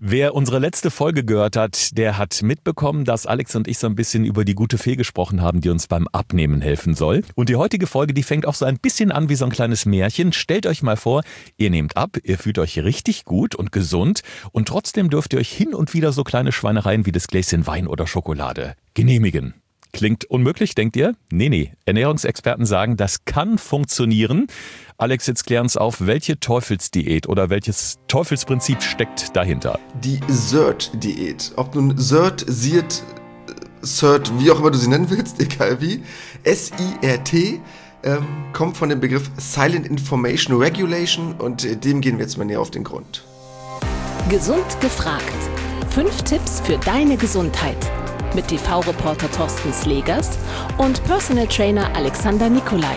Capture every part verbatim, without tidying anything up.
Wer unsere letzte Folge gehört hat, der hat mitbekommen, dass Alex und ich so ein bisschen über die gute Fee gesprochen haben, die uns beim Abnehmen helfen soll. Und die heutige Folge, die fängt auch so ein bisschen an wie so ein kleines Märchen. Stellt euch mal vor, ihr nehmt ab, ihr fühlt euch richtig gut und gesund und trotzdem dürft ihr euch hin und wieder so kleine Schweinereien wie das Gläschen Wein oder Schokolade genehmigen. Klingt unmöglich, denkt ihr? Nee, nee. Ernährungsexperten sagen, das kann funktionieren. Alex, jetzt klären uns auf, welche Teufelsdiät oder welches Teufelsprinzip steckt dahinter? Die S I R T-Diät. Ob nun S I R T, S I R T, S I R T, wie auch immer du sie nennen willst, egal wie. S I R T ähm, kommt von dem Begriff Silent Information Regulation und äh, dem gehen wir jetzt mal näher auf den Grund. Gesund gefragt. Fünf Tipps für deine Gesundheit. Mit T V-Reporter Thorsten Slegers und Personal Trainer Alexander Nikolai.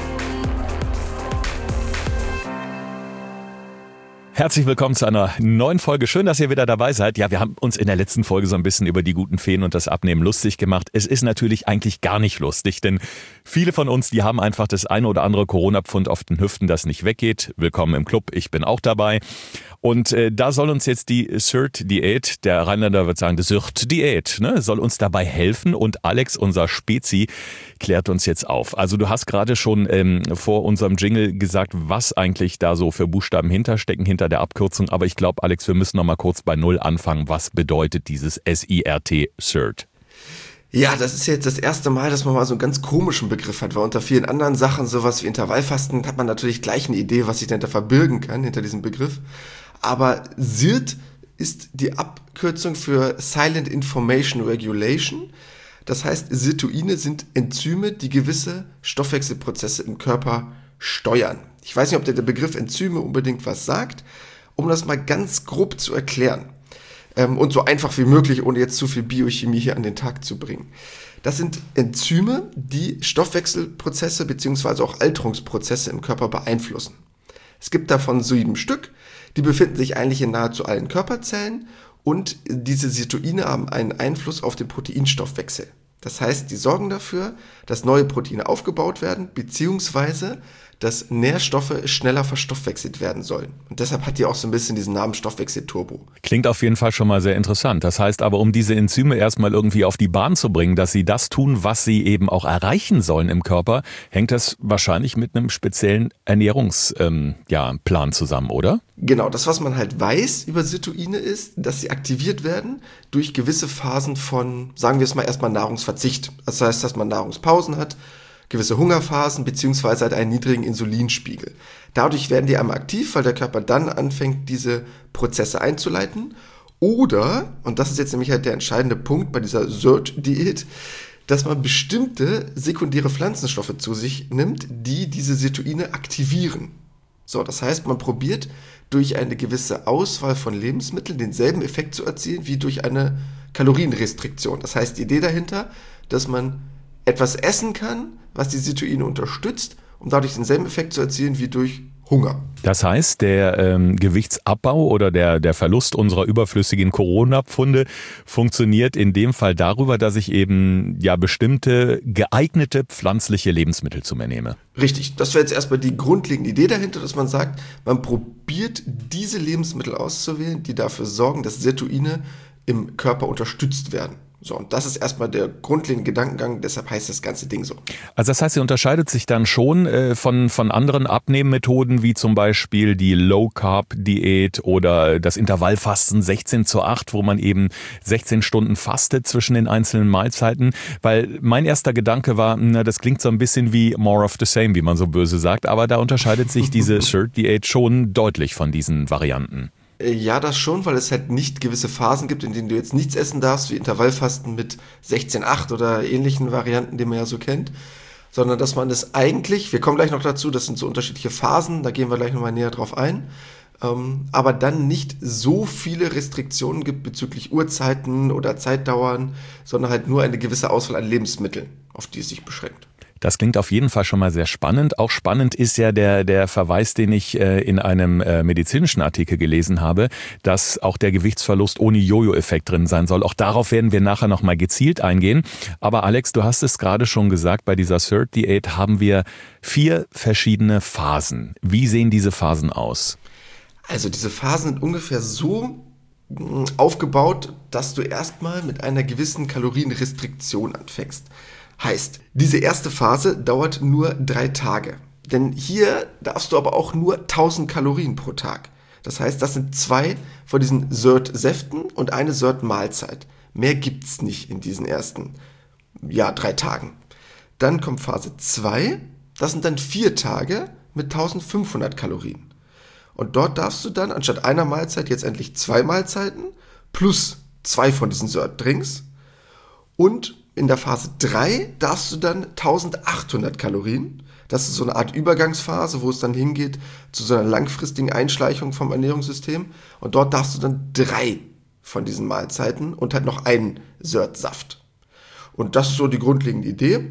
Herzlich willkommen zu einer neuen Folge. Schön, dass ihr wieder dabei seid. Ja, wir haben uns in der letzten Folge so ein bisschen über die guten Feen und das Abnehmen lustig gemacht. Es ist natürlich eigentlich gar nicht lustig, denn viele von uns, die haben einfach das eine oder andere Corona-Pfund auf den Hüften, das nicht weggeht. Willkommen im Club, ich bin auch dabei. Und äh, da soll uns jetzt die S I R T-Diät, der Rheinländer wird sagen, die S I R T-Diät, ne, soll uns dabei helfen. Und Alex, unser Spezi, klärt uns jetzt auf. Also du hast gerade schon ähm, vor unserem Jingle gesagt, was eigentlich da so für Buchstaben hinterstecken, hinter der Abkürzung. Aber ich glaube, Alex, wir müssen noch mal kurz bei Null anfangen. Was bedeutet dieses S I R T, S I R T? Ja, das ist jetzt das erste Mal, dass man mal so einen ganz komischen Begriff hat, weil unter vielen anderen Sachen, sowas wie Intervallfasten, hat man natürlich gleich eine Idee, was sich dahinter verbirgen kann, hinter diesem Begriff. Aber S I R T ist die Abkürzung für Silent Information Regulation. Das heißt, Sirtuine sind Enzyme, die gewisse Stoffwechselprozesse im Körper steuern. Ich weiß nicht, ob der Begriff Enzyme unbedingt was sagt, um das mal ganz grob zu erklären. Ähm, und so einfach wie möglich, ohne jetzt zu viel Biochemie hier an den Tag zu bringen. Das sind Enzyme, die Stoffwechselprozesse bzw. auch Alterungsprozesse im Körper beeinflussen. Es gibt davon sieben Stück, die befinden sich eigentlich in nahezu allen Körperzellen und diese Sirtuine haben einen Einfluss auf den Proteinstoffwechsel. Das heißt, die sorgen dafür, dass neue Proteine aufgebaut werden, beziehungsweise dass Nährstoffe schneller verstoffwechselt werden sollen. Und deshalb hat die auch so ein bisschen diesen Namen Stoffwechselturbo. Klingt auf jeden Fall schon mal sehr interessant. Das heißt aber, um diese Enzyme erstmal irgendwie auf die Bahn zu bringen, dass sie das tun, was sie eben auch erreichen sollen im Körper, hängt das wahrscheinlich mit einem speziellen Ernährungsplan ähm, ja, Plan zusammen, oder? Genau, das, was man halt weiß über Sirtuine ist, dass sie aktiviert werden durch gewisse Phasen von, sagen wir es mal erstmal, Nahrungsverzicht. Das heißt, dass man Nahrungspausen hat, gewisse Hungerphasen beziehungsweise halt einen niedrigen Insulinspiegel. Dadurch werden die einmal aktiv, weil der Körper dann anfängt, diese Prozesse einzuleiten. Oder, und das ist jetzt nämlich halt der entscheidende Punkt bei dieser S I R T-Diät, dass man bestimmte sekundäre Pflanzenstoffe zu sich nimmt, die diese Sirtuine aktivieren. So, das heißt, man probiert durch eine gewisse Auswahl von Lebensmitteln denselben Effekt zu erzielen wie durch eine Kalorienrestriktion. Das heißt, die Idee dahinter, dass man etwas essen kann, was die Sirtuine unterstützt, um dadurch denselben Effekt zu erzielen wie durch Hunger. Das heißt, der ähm, Gewichtsabbau oder der, der Verlust unserer überflüssigen Corona-Pfunde funktioniert in dem Fall darüber, dass ich eben ja bestimmte geeignete pflanzliche Lebensmittel zu mir nehme. Richtig, das wäre jetzt erstmal die grundlegende Idee dahinter, dass man sagt, man probiert diese Lebensmittel auszuwählen, die dafür sorgen, dass Sirtuine im Körper unterstützt werden. So, und das ist erstmal der grundlegende Gedankengang, deshalb heißt das ganze Ding so. Also das heißt, sie unterscheidet sich dann schon äh, von, von anderen Abnehmmethoden, wie zum Beispiel die Low-Carb-Diät oder das Intervallfasten sechzehn zu acht, wo man eben sechzehn Stunden fastet zwischen den einzelnen Mahlzeiten. Weil mein erster Gedanke war, na, das klingt so ein bisschen wie more of the same, wie man so böse sagt, aber da unterscheidet sich diese S I R T-Diät schon deutlich von diesen Varianten. Ja, das schon, weil es halt nicht gewisse Phasen gibt, in denen du jetzt nichts essen darfst, wie Intervallfasten mit sechzehn acht oder ähnlichen Varianten, die man ja so kennt, sondern dass man das eigentlich, wir kommen gleich noch dazu, das sind so unterschiedliche Phasen, da gehen wir gleich nochmal näher drauf ein, ähm, aber dann nicht so viele Restriktionen gibt bezüglich Uhrzeiten oder Zeitdauern, sondern halt nur eine gewisse Auswahl an Lebensmitteln, auf die es sich beschränkt. Das klingt auf jeden Fall schon mal sehr spannend. Auch spannend ist ja der, der Verweis, den ich äh, in einem äh, medizinischen Artikel gelesen habe, dass auch der Gewichtsverlust ohne Jojo-Effekt drin sein soll. Auch darauf werden wir nachher nochmal gezielt eingehen. Aber Alex, du hast es gerade schon gesagt, bei dieser S I R T-Diät haben wir vier verschiedene Phasen. Wie sehen diese Phasen aus? Also diese Phasen sind ungefähr so aufgebaut, dass du erstmal mit einer gewissen Kalorienrestriktion anfängst. Heißt, diese erste Phase dauert nur drei Tage. Denn hier darfst du aber auch nur tausend Kalorien pro Tag. Das heißt, das sind zwei von diesen S E R T-Säften und eine S E R T-Mahlzeit. Mehr gibt's nicht in diesen ersten, ja, drei Tagen. Dann kommt Phase zwei, das sind dann vier Tage mit eintausendfünfhundert Kalorien. Und dort darfst du dann anstatt einer Mahlzeit jetzt endlich zwei Mahlzeiten plus zwei von diesen S E R T-Drinks. Und in der Phase drei darfst du dann eintausendachthundert Kalorien. Das ist so eine Art Übergangsphase, wo es dann hingeht zu so einer langfristigen Einschleichung vom Ernährungssystem. Und dort darfst du dann drei von diesen Mahlzeiten und halt noch einen S E R T-Saft. Und das ist so die grundlegende Idee,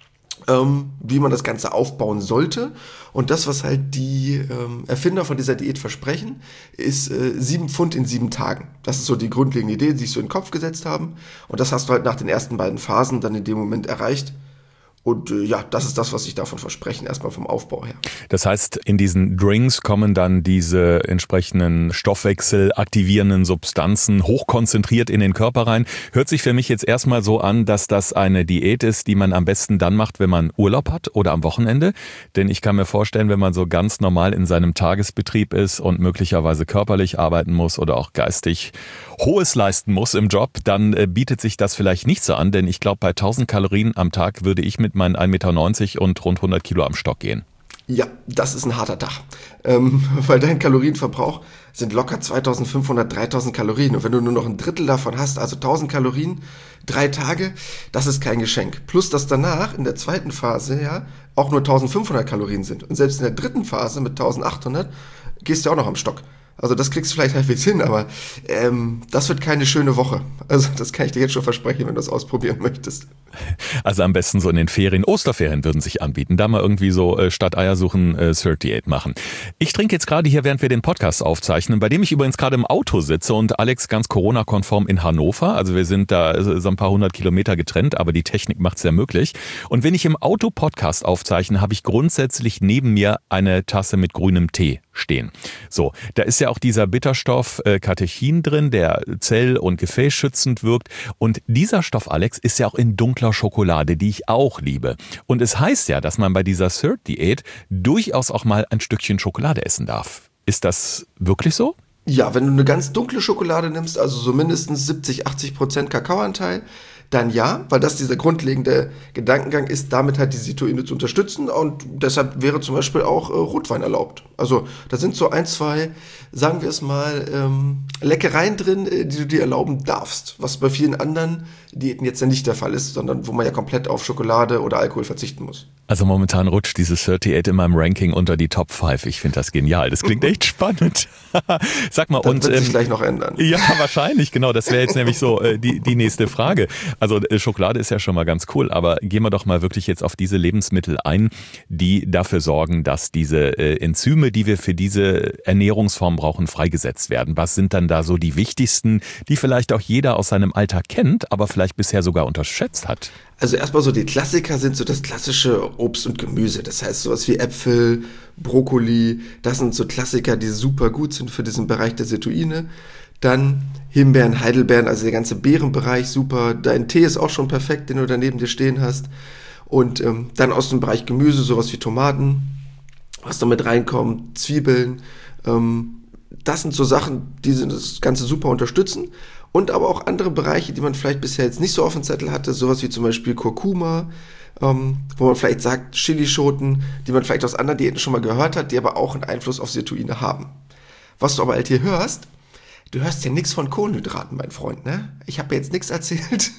ähm, wie man das Ganze aufbauen sollte. Und das, was halt die ähm, Erfinder von dieser Diät versprechen, ist äh, sieben Pfund in sieben Tagen. Das ist so die grundlegende Idee, die sich so in den Kopf gesetzt haben. Und das hast du halt nach den ersten beiden Phasen dann in dem Moment erreicht. Und äh, ja, das ist das, was ich davon versprechen, erstmal vom Aufbau her. Das heißt, in diesen Drinks kommen dann diese entsprechenden stoffwechselaktivierenden Substanzen hochkonzentriert in den Körper rein. Hört sich für mich jetzt erstmal so an, dass das eine Diät ist, die man am besten dann macht, wenn man Urlaub hat oder am Wochenende. Denn ich kann mir vorstellen, wenn man so ganz normal in seinem Tagesbetrieb ist und möglicherweise körperlich arbeiten muss oder auch geistig Hohes leisten muss im Job, dann äh, bietet sich das vielleicht nicht so an. Denn ich glaube, bei tausend Kalorien am Tag würde ich mit meinen ein Meter neunzig und rund hundert Kilo am Stock gehen. Ja, das ist ein harter Tag, ähm, weil dein Kalorienverbrauch sind locker zweitausendfünfhundert, dreitausend Kalorien. Und wenn du nur noch ein Drittel davon hast, also tausend Kalorien, drei Tage, das ist kein Geschenk. Plus, dass danach in der zweiten Phase ja auch nur eintausendfünfhundert Kalorien sind. Und selbst in der dritten Phase mit eintausendachthundert gehst du auch noch am Stock. Also das kriegst du vielleicht halbwegs hin, aber ähm, das wird keine schöne Woche. Also das kann ich dir jetzt schon versprechen, wenn du das ausprobieren möchtest. Also am besten so in den Ferien, Osterferien würden sich anbieten. Da mal irgendwie so äh, statt Eiersuchen äh, S E R T-Diät machen. Ich trinke jetzt gerade hier, während wir den Podcast aufzeichnen, bei dem ich übrigens gerade im Auto sitze und Alex ganz Corona-konform in Hannover. Also wir sind da so ein paar hundert Kilometer getrennt, aber die Technik macht es ja möglich. Und wenn ich im Auto Podcast aufzeichne, habe ich grundsätzlich neben mir eine Tasse mit grünem Tee stehen. So, da ist ja auch dieser Bitterstoff äh, Catechin drin, der zell- und gefäßschützend wirkt. Und dieser Stoff, Alex, ist ja auch in dunkler Schokolade, die ich auch liebe. Und es heißt ja, dass man bei dieser S E R T-Diät durchaus auch mal ein Stückchen Schokolade essen darf. Ist das wirklich so? Ja, wenn du eine ganz dunkle Schokolade nimmst, also so mindestens siebzig, achtzig Prozent Kakaoanteil, dann ja, weil das dieser grundlegende Gedankengang ist, damit halt die Cetoine zu unterstützen und deshalb wäre zum Beispiel auch äh, Rotwein erlaubt. Also da sind so ein, zwei, sagen wir es mal, ähm, Leckereien drin, äh, die du dir erlauben darfst, was bei vielen anderen Diäten jetzt ja nicht der Fall ist, sondern wo man ja komplett auf Schokolade oder Alkohol verzichten muss. Also momentan rutscht diese S E R T-Diät in meinem Ranking unter die Top fünf. Ich finde das genial. Das klingt echt spannend. Sag mal, das und wird sich ähm, gleich noch ändern. Ja, wahrscheinlich, genau. Das wäre jetzt nämlich so äh, die, die nächste Frage. Also äh, Schokolade ist ja schon mal ganz cool, aber gehen wir doch mal wirklich jetzt auf diese Lebensmittel ein, die dafür sorgen, dass diese äh, Enzyme, die wir für diese Ernährungsform brauchen, freigesetzt werden. Was sind dann da so die wichtigsten, die vielleicht auch jeder aus seinem Alltag kennt, aber vielleicht bisher sogar unterschätzt hat? Also erstmal so die Klassiker sind so das klassische Obst und Gemüse. Das heißt sowas wie Äpfel, Brokkoli, das sind so Klassiker, die super gut sind für diesen Bereich der Cetoine. Dann Himbeeren, Heidelbeeren, also der ganze Beerenbereich, super. Dein Tee ist auch schon perfekt, den du da neben dir stehen hast. Und ähm, dann aus dem Bereich Gemüse, sowas wie Tomaten, was da mit reinkommt, Zwiebeln. Ähm, das sind so Sachen, die das Ganze super unterstützen. Und aber auch andere Bereiche, die man vielleicht bisher jetzt nicht so auf dem Zettel hatte, sowas wie zum Beispiel Kurkuma, ähm, wo man vielleicht sagt Chilischoten, die man vielleicht aus anderen Diäten schon mal gehört hat, die aber auch einen Einfluss auf Cetoine haben. Was du aber halt hier hörst, du hörst ja nichts von Kohlenhydraten, mein Freund, ne? Ich habe jetzt nichts erzählt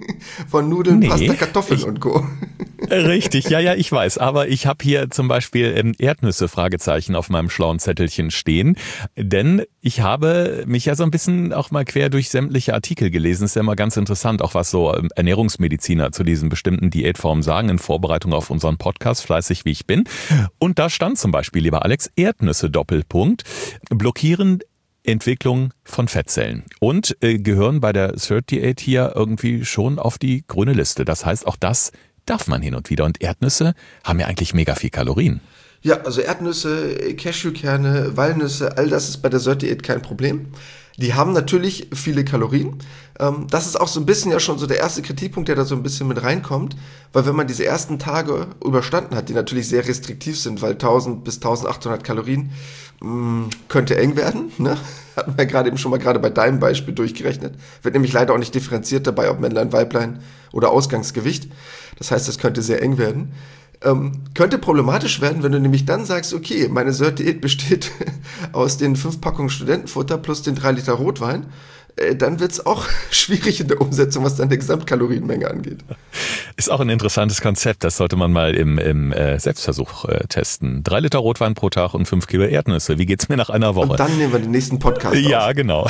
von Nudeln, nee, Pasta, Kartoffeln ich, und Co. Richtig, ja, ja, ich weiß. Aber ich habe hier zum Beispiel ähm, Erdnüsse, Fragezeichen, auf meinem schlauen Zettelchen stehen. Denn ich habe mich ja so ein bisschen auch mal quer durch sämtliche Artikel gelesen. Ist ja immer ganz interessant, auch was so ähm, Ernährungsmediziner zu diesen bestimmten Diätformen sagen, in Vorbereitung auf unseren Podcast, fleißig wie ich bin. Und da stand zum Beispiel, lieber Alex, Erdnüsse, Doppelpunkt, blockieren Entwicklung von Fettzellen und äh, gehören bei der S E R T-Diät hier irgendwie schon auf die grüne Liste. Das heißt, auch das darf man hin und wieder. Und Erdnüsse haben ja eigentlich mega viel Kalorien. Ja, also Erdnüsse, Cashewkerne, Walnüsse, all das ist bei der S I R T-Diät kein Problem. Die haben natürlich viele Kalorien. Ähm, das ist auch so ein bisschen ja schon so der erste Kritikpunkt, der da so ein bisschen mit reinkommt, weil wenn man diese ersten Tage überstanden hat, die natürlich sehr restriktiv sind, weil tausend bis eintausendachthundert Kalorien mh, könnte eng werden, ne? Hatten wir gerade eben schon mal gerade bei deinem Beispiel durchgerechnet. Wird nämlich leider auch nicht differenziert dabei, ob Männlein, Weiblein oder Ausgangsgewicht. Das heißt, das könnte sehr eng werden. Ähm, könnte problematisch werden, wenn du nämlich dann sagst, okay, meine S I R T-Diät besteht aus den fünf Packungen Studentenfutter plus den drei Liter Rotwein, äh, dann wird's auch schwierig in der Umsetzung, was dann die Gesamtkalorienmenge angeht. Ist auch ein interessantes Konzept, das sollte man mal im, im äh, Selbstversuch äh, testen. Drei Liter Rotwein pro Tag und fünf Kilo Erdnüsse, wie geht's mir nach einer Woche? Und dann nehmen wir den nächsten Podcast auf. Ja, genau.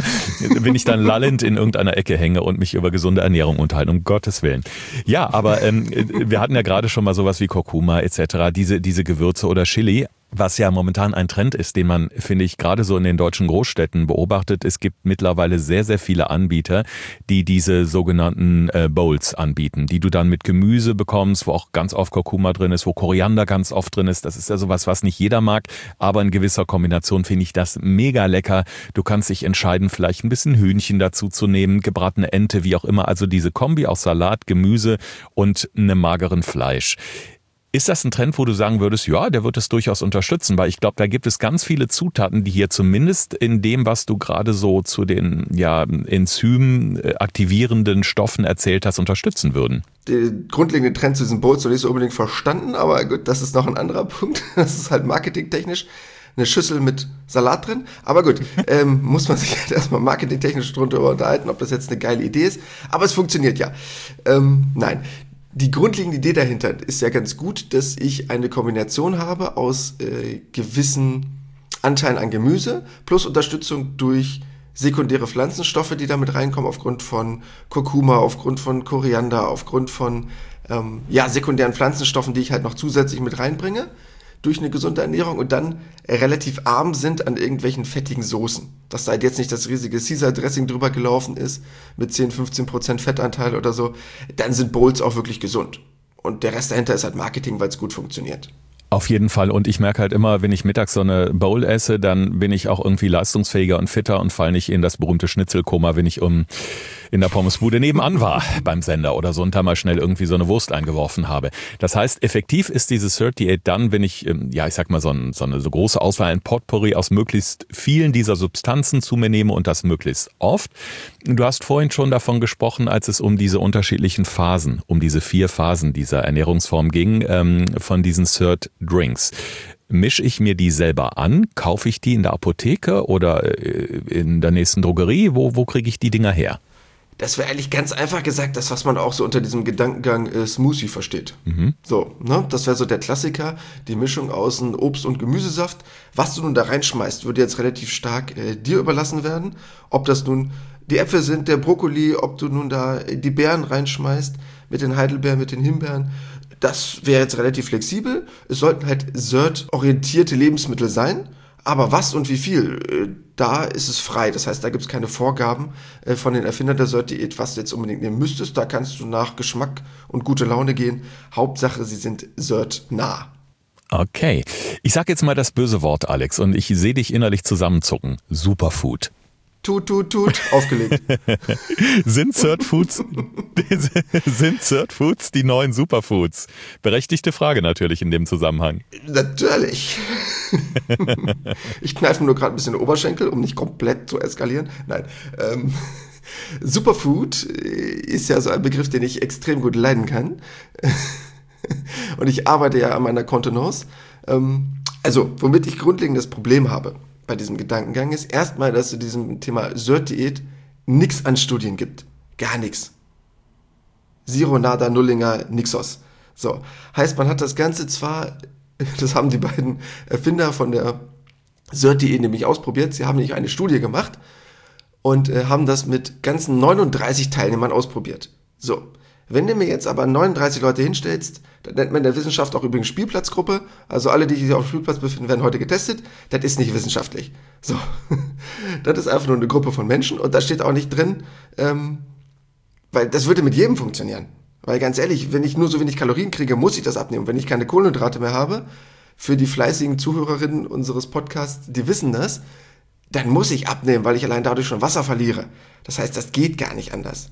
Wenn ich dann lallend in irgendeiner Ecke hänge und mich über gesunde Ernährung unterhalte, um Gottes Willen. Ja, aber ähm, wir hatten ja gerade schon mal sowas wie Kurkuma et cetera, diese, diese Gewürze oder Chili. Was ja momentan ein Trend ist, den man, finde ich, gerade so in den deutschen Großstädten beobachtet. Es gibt mittlerweile sehr, sehr viele Anbieter, die diese sogenannten äh, Bowls anbieten, die du dann mit Gemüse bekommst, wo auch ganz oft Kurkuma drin ist, wo Koriander ganz oft drin ist. Das ist ja sowas, was nicht jeder mag, aber in gewisser Kombination finde ich das mega lecker. Du kannst dich entscheiden, vielleicht ein bisschen Hühnchen dazu zu nehmen, gebratene Ente, wie auch immer. Also diese Kombi aus Salat, Gemüse und einem mageren Fleisch. Ist das ein Trend, wo du sagen würdest, ja, der wird es durchaus unterstützen? Weil ich glaube, da gibt es ganz viele Zutaten, die hier zumindest in dem, was du gerade so zu den ja, Enzym aktivierenden Stoffen erzählt hast, unterstützen würden. Der grundlegende Trend zu diesen Bowls noch nicht so unbedingt verstanden, aber gut, das ist noch ein anderer Punkt. Das ist halt marketingtechnisch eine Schüssel mit Salat drin. Aber gut, ähm, muss man sich halt erstmal marketingtechnisch drunter unterhalten, ob das jetzt eine geile Idee ist. Aber es funktioniert ja. Ähm, nein. Die grundlegende Idee dahinter ist ja ganz gut, dass ich eine Kombination habe aus äh, gewissen Anteilen an Gemüse plus Unterstützung durch sekundäre Pflanzenstoffe, die da mit reinkommen aufgrund von Kurkuma, aufgrund von Koriander, aufgrund von ähm, ja, sekundären Pflanzenstoffen, die ich halt noch zusätzlich mit reinbringe durch eine gesunde Ernährung und dann äh, relativ arm sind an irgendwelchen fettigen Soßen. Dass da jetzt nicht das riesige Caesar-Dressing drüber gelaufen ist mit zehn, fünfzehn Prozent Fettanteil oder so, dann sind Bowls auch wirklich gesund. Und der Rest dahinter ist halt Marketing, weil es gut funktioniert. Auf jeden Fall. Und ich merke halt immer, wenn ich mittags so eine Bowl esse, dann bin ich auch irgendwie leistungsfähiger und fitter und falle nicht in das berühmte Schnitzelkoma, wenn ich um in der Pommesbude nebenan war beim Sender oder so und da mal schnell irgendwie so eine Wurst eingeworfen habe. Das heißt, effektiv ist diese S I R T-Diät dann, wenn ich, ja, ich sag mal, so, ein, so eine so große Auswahl, ein Potpourri aus möglichst vielen dieser Substanzen zu mir nehme und das möglichst oft. Du hast vorhin schon davon gesprochen, als es um diese unterschiedlichen Phasen, um diese vier Phasen dieser Ernährungsform ging, ähm, von diesen S I R T-Drinks. Mische ich mir die selber an? Kaufe ich die in der Apotheke oder in der nächsten Drogerie? Wo, wo kriege ich die Dinger her? Das wäre eigentlich ganz einfach gesagt, das, was man auch so unter diesem Gedankengang äh, Smoothie versteht. Mhm. So, ne? Das wäre so der Klassiker, die Mischung aus einem Obst- und Gemüsesaft. Was du nun da reinschmeißt, würde jetzt relativ stark äh, dir überlassen werden. Ob das nun die Äpfel sind, der Brokkoli, ob du nun da die Beeren reinschmeißt, mit den Heidelbeeren, mit den Himbeeren. Das wäre jetzt relativ flexibel. Es sollten halt S I R T-orientierte Lebensmittel sein. Aber was und wie viel, da ist es frei. Das heißt, da gibt es keine Vorgaben von den Erfindern der S I R T-Diät, was du jetzt unbedingt nehmen müsstest. Da kannst du nach Geschmack und gute Laune gehen. Hauptsache, sie sind S I R T-nah. Okay. Ich sag jetzt mal das böse Wort, Alex, und ich sehe dich innerlich zusammenzucken. Superfood. Tut, tut, tut, aufgelegt. Sind S I R T-Foods, sind S I R T-Foods die neuen Superfoods? Berechtigte Frage natürlich in dem Zusammenhang. Natürlich. Ich kneife nur gerade ein bisschen den Oberschenkel, um nicht komplett zu eskalieren. Nein. Ähm, Superfood ist ja so ein Begriff, den ich extrem gut leiden kann. Und ich arbeite ja an meiner Kontenance. Ähm, also, womit ich grundlegendes Problem habe bei diesem Gedankengang ist erstmal, dass zu diesem Thema S I R T-Diät nichts an Studien gibt. Gar nichts. Zero, nada, nullinger, nixos. So. Heißt, man hat das Ganze zwar, das haben die beiden Erfinder von der S I R T-Diät nämlich ausprobiert, sie haben nämlich eine Studie gemacht und äh, haben das mit ganzen neununddreißig Teilnehmern ausprobiert. So. Wenn du mir jetzt aber neununddreißig Leute hinstellst, dann nennt man in der Wissenschaft auch übrigens Spielplatzgruppe, also alle, die sich auf dem Spielplatz befinden, werden heute getestet, das ist nicht wissenschaftlich. So, das ist einfach nur eine Gruppe von Menschen und da steht auch nicht drin, ähm, weil das würde mit jedem funktionieren. Weil ganz ehrlich, wenn ich nur so wenig Kalorien kriege, muss ich das abnehmen. Wenn ich keine Kohlenhydrate mehr habe, für die fleißigen Zuhörerinnen unseres Podcasts, die wissen das, dann muss ich abnehmen, weil ich allein dadurch schon Wasser verliere. Das heißt, das geht gar nicht anders.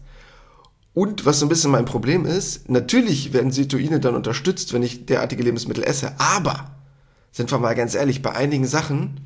Und was so ein bisschen mein Problem ist, natürlich werden Cetoine dann unterstützt, wenn ich derartige Lebensmittel esse, aber, sind wir mal ganz ehrlich, bei einigen Sachen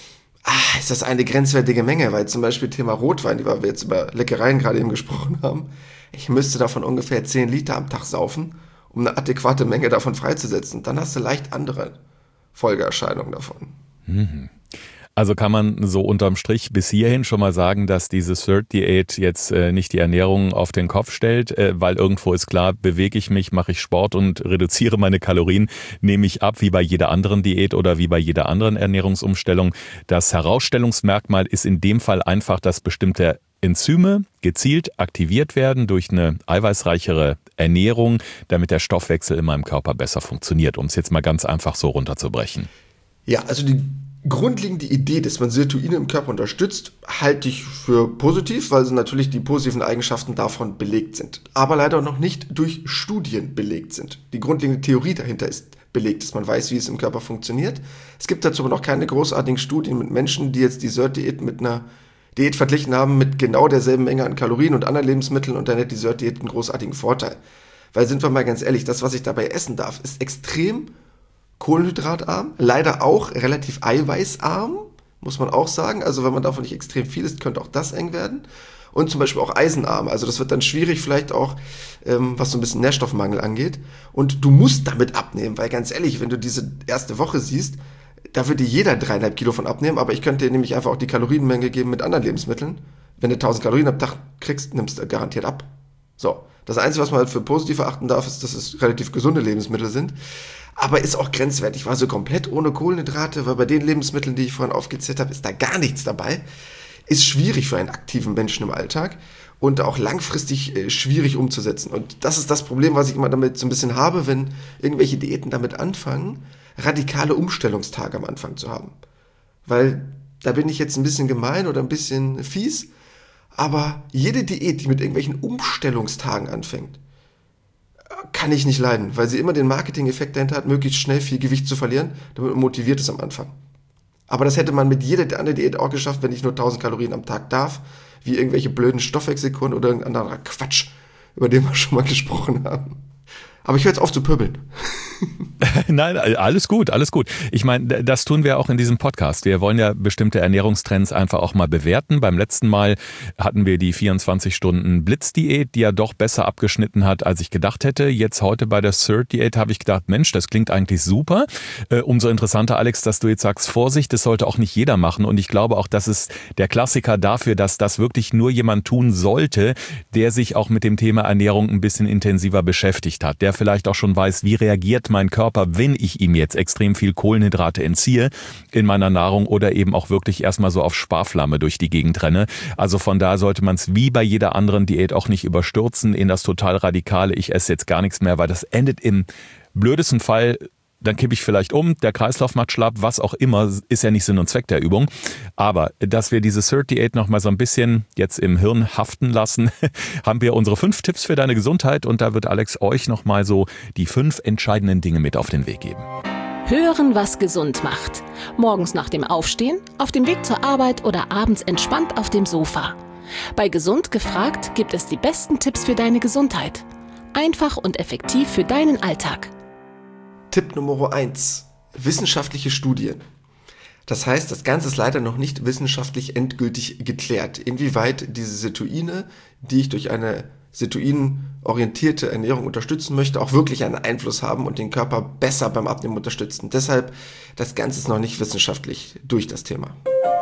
ah, ist das eine grenzwertige Menge, weil zum Beispiel Thema Rotwein, weil wir jetzt über Leckereien gerade eben gesprochen haben, ich müsste davon ungefähr zehn Liter am Tag saufen, um eine adäquate Menge davon freizusetzen. Dann hast du leicht andere Folgeerscheinungen davon. Mhm. Also kann man so unterm Strich bis hierhin schon mal sagen, dass diese C E R T-Diät jetzt äh, nicht die Ernährung auf den Kopf stellt, äh, weil irgendwo ist klar, bewege ich mich, mache ich Sport und reduziere meine Kalorien, nehme ich ab, wie bei jeder anderen Diät oder wie bei jeder anderen Ernährungsumstellung. Das Herausstellungsmerkmal ist in dem Fall einfach, dass bestimmte Enzyme gezielt aktiviert werden durch eine eiweißreichere Ernährung, damit der Stoffwechsel in meinem Körper besser funktioniert, um es jetzt mal ganz einfach so runterzubrechen. Ja, also die grundlegende Idee, dass man Cetoine im Körper unterstützt, halte ich für positiv, weil natürlich die positiven Eigenschaften davon belegt sind. Aber leider noch nicht durch Studien belegt sind. Die grundlegende Theorie dahinter ist belegt, dass man weiß, wie es im Körper funktioniert. Es gibt dazu aber noch keine großartigen Studien mit Menschen, die jetzt die C E R T-Diät mit einer Diät verglichen haben mit genau derselben Menge an Kalorien und anderen Lebensmitteln und dann hätte die C E R T-Diät einen großartigen Vorteil. Weil, sind wir mal ganz ehrlich, das, was ich dabei essen darf, ist extrem kohlenhydratarm, leider auch relativ eiweißarm, muss man auch sagen. Also wenn man davon nicht extrem viel isst, könnte auch das eng werden. Und zum Beispiel auch eisenarm. Also das wird dann schwierig vielleicht auch, ähm, was so ein bisschen Nährstoffmangel angeht. Und du musst damit abnehmen, weil ganz ehrlich, wenn du diese erste Woche siehst, da würde jeder dreieinhalb Kilo von abnehmen, aber ich könnte dir nämlich einfach auch die Kalorienmenge geben mit anderen Lebensmitteln. Wenn du tausend Kalorien am Tag kriegst, nimmst du garantiert ab. So, das Einzige, was man halt für positiv erachten darf, ist, dass es relativ gesunde Lebensmittel sind. Aber ist auch grenzwertig. War so komplett ohne Kohlenhydrate, weil bei den Lebensmitteln, die ich vorhin aufgezählt habe, ist da gar nichts dabei. Ist schwierig für einen aktiven Menschen im Alltag und auch langfristig äh, schwierig umzusetzen. Und das ist das Problem, was ich immer damit so ein bisschen habe, wenn irgendwelche Diäten damit anfangen, radikale Umstellungstage am Anfang zu haben. Weil da bin ich jetzt ein bisschen gemein oder ein bisschen fies, aber jede Diät, die mit irgendwelchen Umstellungstagen anfängt, kann ich nicht leiden, weil sie immer den Marketing-Effekt dahinter hat, möglichst schnell viel Gewicht zu verlieren, damit man motiviert ist am Anfang. Aber das hätte man mit jeder anderen Diät auch geschafft, wenn ich nur tausend Kalorien am Tag darf, wie irgendwelche blöden Stoffwechselkuren oder irgendein anderer Quatsch, über den wir schon mal gesprochen haben. Aber ich höre jetzt auf zu pöbeln. Nein, alles gut, alles gut. Ich meine, das tun wir auch in diesem Podcast. Wir wollen ja bestimmte Ernährungstrends einfach auch mal bewerten. Beim letzten Mal hatten wir die vierundzwanzig Stunden Blitzdiät, die ja doch besser abgeschnitten hat, als ich gedacht hätte. Jetzt heute bei der C E R T-Diät habe ich gedacht, Mensch, das klingt eigentlich super. Äh, umso interessanter, Alex, dass du jetzt sagst, Vorsicht, das sollte auch nicht jeder machen. Und ich glaube auch, das ist der Klassiker dafür, dass das wirklich nur jemand tun sollte, der sich auch mit dem Thema Ernährung ein bisschen intensiver beschäftigt hat, der vielleicht auch schon weiß, wie reagiert mein Körper, wenn ich ihm jetzt extrem viel Kohlenhydrate entziehe in meiner Nahrung oder eben auch wirklich erstmal so auf Sparflamme durch die Gegend renne. Also von daher sollte man es wie bei jeder anderen Diät auch nicht überstürzen in das total Radikale, ich esse jetzt gar nichts mehr, weil das endet im blödesten Fall, dann kippe ich vielleicht um, der Kreislauf macht schlapp, was auch immer, ist ja nicht Sinn und Zweck der Übung. Aber dass wir diese C E R T-Diät noch mal so ein bisschen jetzt im Hirn haften lassen, haben wir unsere fünf Tipps für deine Gesundheit und da wird Alex euch noch mal so die fünf entscheidenden Dinge mit auf den Weg geben. Hören, was gesund macht. Morgens nach dem Aufstehen, auf dem Weg zur Arbeit oder abends entspannt auf dem Sofa. Bei Gesund gefragt gibt es die besten Tipps für deine Gesundheit. Einfach und effektiv für deinen Alltag. Tipp Nummer eins. Wissenschaftliche Studien. Das heißt, das Ganze ist leider noch nicht wissenschaftlich endgültig geklärt, inwieweit diese Cetoine, die ich durch eine cetoinorientierte Ernährung unterstützen möchte, auch wirklich einen Einfluss haben und den Körper besser beim Abnehmen unterstützen. Deshalb, das Ganze ist noch nicht wissenschaftlich durch das Thema.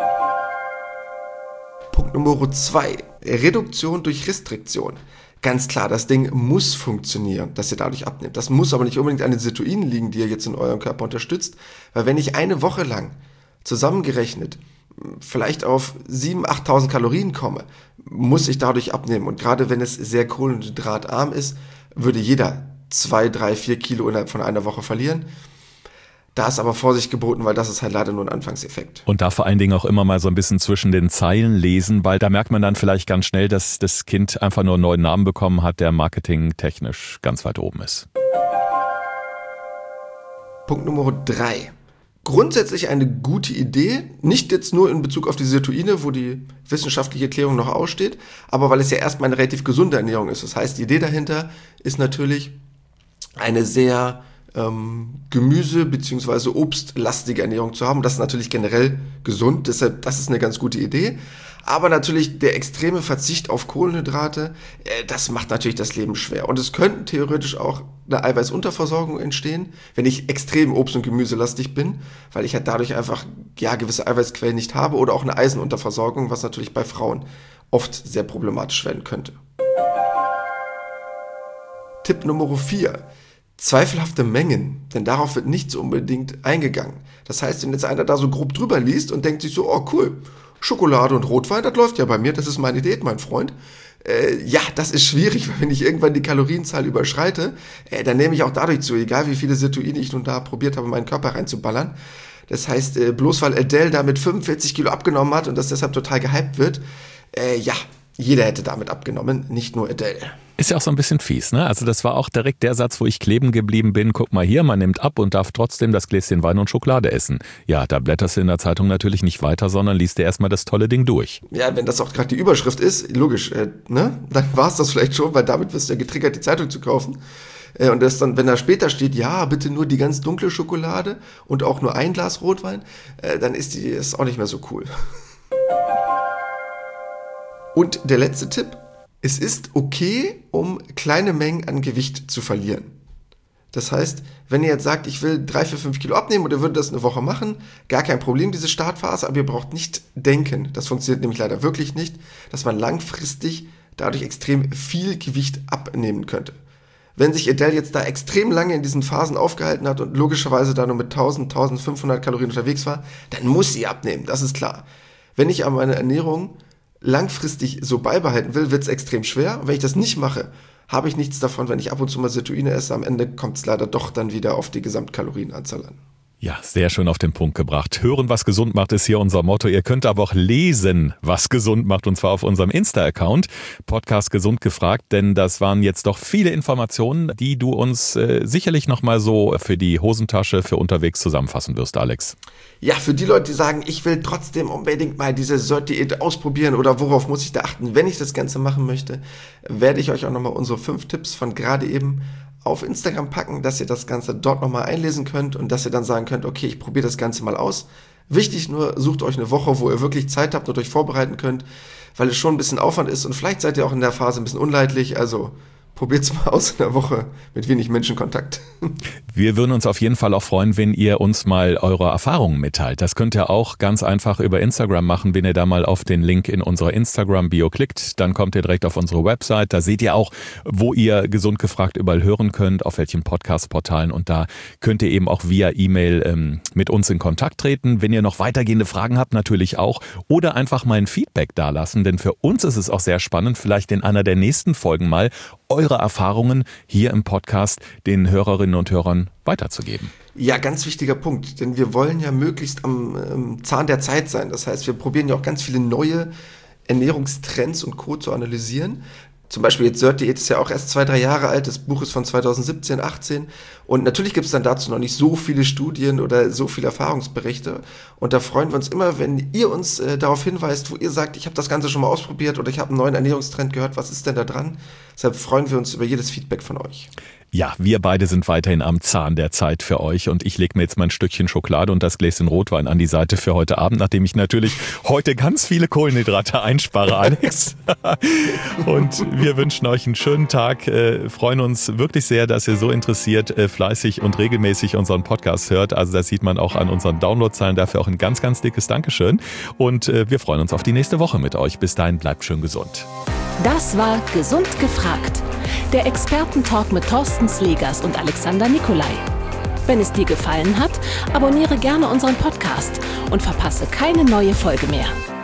Punkt Nummer zwei. Reduktion durch Restriktion. Ganz klar, das Ding muss funktionieren, dass ihr dadurch abnehmt. Das muss aber nicht unbedingt an den Cetoinen liegen, die ihr jetzt in eurem Körper unterstützt. Weil wenn ich eine Woche lang zusammengerechnet vielleicht auf siebentausend, achttausend Kalorien komme, muss ich dadurch abnehmen. Und gerade wenn es sehr kohlenhydratarm ist, würde jeder zwei, drei, vier Kilo innerhalb von einer Woche verlieren. Da ist aber Vorsicht geboten, weil das ist halt leider nur ein Anfangseffekt. Und da vor allen Dingen auch immer mal so ein bisschen zwischen den Zeilen lesen, weil da merkt man dann vielleicht ganz schnell, dass das Kind einfach nur einen neuen Namen bekommen hat, der marketingtechnisch ganz weit oben ist. Punkt Nummer drei. grundsätzlich eine gute Idee, nicht jetzt nur in Bezug auf die Sirtuine, wo die wissenschaftliche Erklärung noch aussteht, aber weil es ja erstmal eine relativ gesunde Ernährung ist. Das heißt, die Idee dahinter ist natürlich eine sehr ähm, Gemüse- bzw. obstlastige Ernährung zu haben. Das ist natürlich generell gesund, deshalb das ist eine ganz gute Idee. Aber natürlich der extreme Verzicht auf Kohlenhydrate, äh, das macht natürlich das Leben schwer. Und es könnte theoretisch auch eine Eiweißunterversorgung entstehen, wenn ich extrem obst- und gemüselastig bin, weil ich halt dadurch einfach ja gewisse Eiweißquellen nicht habe, oder auch eine Eisenunterversorgung, was natürlich bei Frauen oft sehr problematisch werden könnte. Tipp Nummer vier. Zweifelhafte Mengen, denn darauf wird nicht so unbedingt eingegangen. Das heißt, wenn jetzt einer da so grob drüber liest und denkt sich so, oh cool, Schokolade und Rotwein, das läuft ja bei mir, das ist meine Diät, mein Freund. Äh, ja, das ist schwierig, weil wenn ich irgendwann die Kalorienzahl überschreite, äh, dann nehme ich auch dadurch zu, egal wie viele Sirtuine ich nun da probiert habe, in meinen Körper reinzuballern. Das heißt, äh, bloß weil Adele damit fünfundvierzig Kilo abgenommen hat und das deshalb total gehypt wird, äh, ja, jeder hätte damit abgenommen, nicht nur Adele. Ist ja auch so ein bisschen fies, ne? Also das war auch direkt der Satz, wo ich kleben geblieben bin. Guck mal hier, man nimmt ab und darf trotzdem das Gläschen Wein und Schokolade essen. Ja, da blätterst du in der Zeitung natürlich nicht weiter, sondern liest dir erstmal das tolle Ding durch. Ja, wenn das auch gerade die Überschrift ist, logisch, äh, ne? Dann war es das vielleicht schon, weil damit wirst du ja getriggert, die Zeitung zu kaufen. Äh, und das dann, wenn da später steht, ja, bitte nur die ganz dunkle Schokolade und auch nur ein Glas Rotwein, äh, dann ist die ist auch nicht mehr so cool. Und der letzte Tipp. Es ist okay, um kleine Mengen an Gewicht zu verlieren. Das heißt, wenn ihr jetzt sagt, ich will drei, vier, fünf Kilo abnehmen und ihr würdet das eine Woche machen, gar kein Problem, diese Startphase, aber ihr braucht nicht denken, das funktioniert nämlich leider wirklich nicht, dass man langfristig dadurch extrem viel Gewicht abnehmen könnte. Wenn sich Adele jetzt da extrem lange in diesen Phasen aufgehalten hat und logischerweise da nur mit tausend, eintausendfünfhundert Kalorien unterwegs war, dann muss sie abnehmen, das ist klar. Wenn ich aber meine Ernährung langfristig so beibehalten will, wird es extrem schwer. Und wenn ich das nicht mache, habe ich nichts davon, wenn ich ab und zu mal Sirtuine esse. Am Ende kommt es leider doch dann wieder auf die Gesamtkalorienanzahl an. Ja, sehr schön auf den Punkt gebracht. Hören, was gesund macht, ist hier unser Motto. Ihr könnt aber auch lesen, was gesund macht, und zwar auf unserem Insta-Account, Podcast Gesund gefragt, denn das waren jetzt doch viele Informationen, die du uns äh, sicherlich nochmal so für die Hosentasche für unterwegs zusammenfassen wirst, Alex. Ja, für die Leute, die sagen, ich will trotzdem unbedingt mal diese Sirtuine-Diät ausprobieren oder worauf muss ich da achten, wenn ich das Ganze machen möchte, werde ich euch auch nochmal unsere fünf Tipps von gerade eben auf Instagram packen, dass ihr das Ganze dort nochmal einlesen könnt und dass ihr dann sagen könnt, okay, ich probiere das Ganze mal aus. Wichtig nur, sucht euch eine Woche, wo ihr wirklich Zeit habt und euch vorbereiten könnt, weil es schon ein bisschen Aufwand ist und vielleicht seid ihr auch in der Phase ein bisschen unleidlich, also probiert's mal aus in der Woche mit wenig Menschenkontakt. Wir würden uns auf jeden Fall auch freuen, wenn ihr uns mal eure Erfahrungen mitteilt. Das könnt ihr auch ganz einfach über Instagram machen, wenn ihr da mal auf den Link in unserer Instagram-Bio klickt. Dann kommt ihr direkt auf unsere Website. Da seht ihr auch, wo ihr Gesund gefragt überall hören könnt, auf welchen Podcast-Portalen. Und da könnt ihr eben auch via E-Mail ähm, mit uns in Kontakt treten. Wenn ihr noch weitergehende Fragen habt, natürlich auch. Oder einfach mal ein Feedback dalassen, denn für uns ist es auch sehr spannend, vielleicht in einer der nächsten Folgen mal eure Erfahrungen hier im Podcast den Hörerinnen und Hörern weiterzugeben. Ja, ganz wichtiger Punkt, denn wir wollen ja möglichst am ähm, Zahn der Zeit sein. Das heißt, wir probieren ja auch ganz viele neue Ernährungstrends und Co. zu analysieren. Zum Beispiel jetzt Sirtuine ist ja auch erst zwei, drei Jahre alt, das Buch ist von zweitausendsiebzehn, achtzehn und natürlich gibt es dann dazu noch nicht so viele Studien oder so viele Erfahrungsberichte und da freuen wir uns immer, wenn ihr uns äh, darauf hinweist, wo ihr sagt, ich habe das Ganze schon mal ausprobiert oder ich habe einen neuen Ernährungstrend gehört, was ist denn da dran? Deshalb freuen wir uns über jedes Feedback von euch. Ja, wir beide sind weiterhin am Zahn der Zeit für euch und ich lege mir jetzt mein Stückchen Schokolade und das Gläschen Rotwein an die Seite für heute Abend, nachdem ich natürlich heute ganz viele Kohlenhydrate einspare, Alex. Und wir wünschen euch einen schönen Tag, äh, freuen uns wirklich sehr, dass ihr so interessiert, äh, fleißig und regelmäßig unseren Podcast hört. Also das sieht man auch an unseren Downloadzahlen, dafür auch ein ganz, ganz dickes Dankeschön. Und äh, wir freuen uns auf die nächste Woche mit euch. Bis dahin, bleibt schön gesund. Das war Gesund gefragt. Der Expertentalk mit Thorsten Slegers und Alexander Nikolai. Wenn es dir gefallen hat, abonniere gerne unseren Podcast und verpasse keine neue Folge mehr.